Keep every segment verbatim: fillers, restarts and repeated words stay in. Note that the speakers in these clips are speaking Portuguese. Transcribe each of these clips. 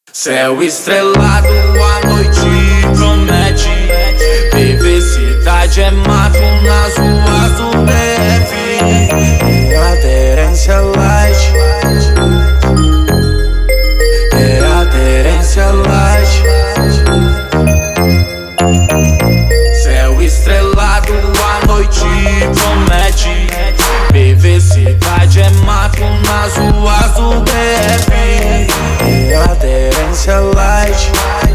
Céu estrelado, a noite promete. Viver cidade é mato nas ruas do B F. É aderência light, é aderência light. Céu estrelado, a noite promete. Viver cidade é mato nas ruas do B F. É aderência light,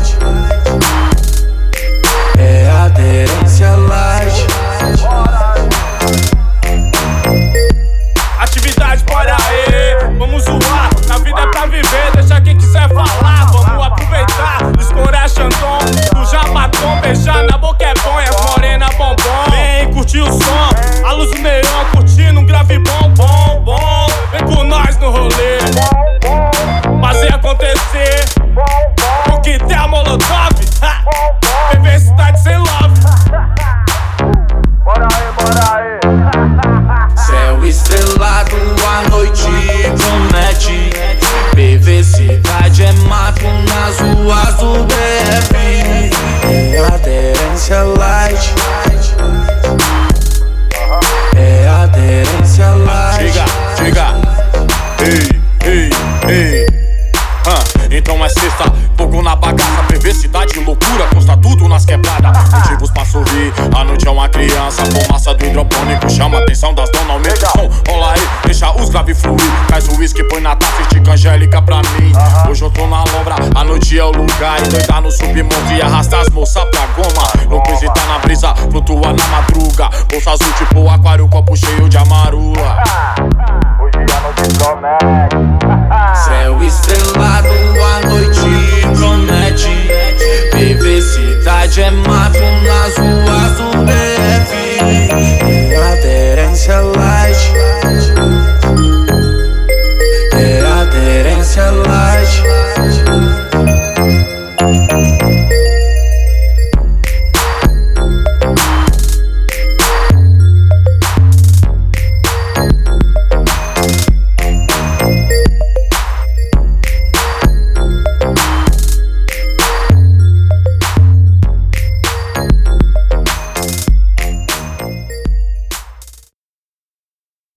é aderência light. Atividade, bora aí, vamos zoar. A vida é pra viver, deixa quem quiser falar. Vamos aproveitar, escorar Xandão do Jabatom, beijar na boca é bom, e as morena bombom. Vem curtir o som, a luz do neon, curtindo um grave bom, bom, bom. Vem com nós no rolê, fazer acontecer. O que tem a Molotov, viver cidade sem love. Bora aí, bora aí. Céu estrelado, a noite promete. Viver cidade é mato nas ruas do B F. É aderência light, é aderência light. Diga, diga, ei, ei, ei. Ah, então é sexta, fogo na bagaça. Perversidade, loucura, consta tudo nas quebradas. Motivos pra sorrir, a noite é uma criança. Fumaça do hidropônico chama a atenção das donas. Aumenta o som, rola aí, deixa os graves fluir. Traz o uísque, põe na taça, estica angélica pra mim. Hoje eu tô na lombra, a noite é o lugar. E doidar no submundo e arrasta as moças pra goma. Louco hesita na brisa, flutua na madruga. Bolsa azul tipo aquário, copo cheio de amarula. Hoje a noite promete. Céu estrelado,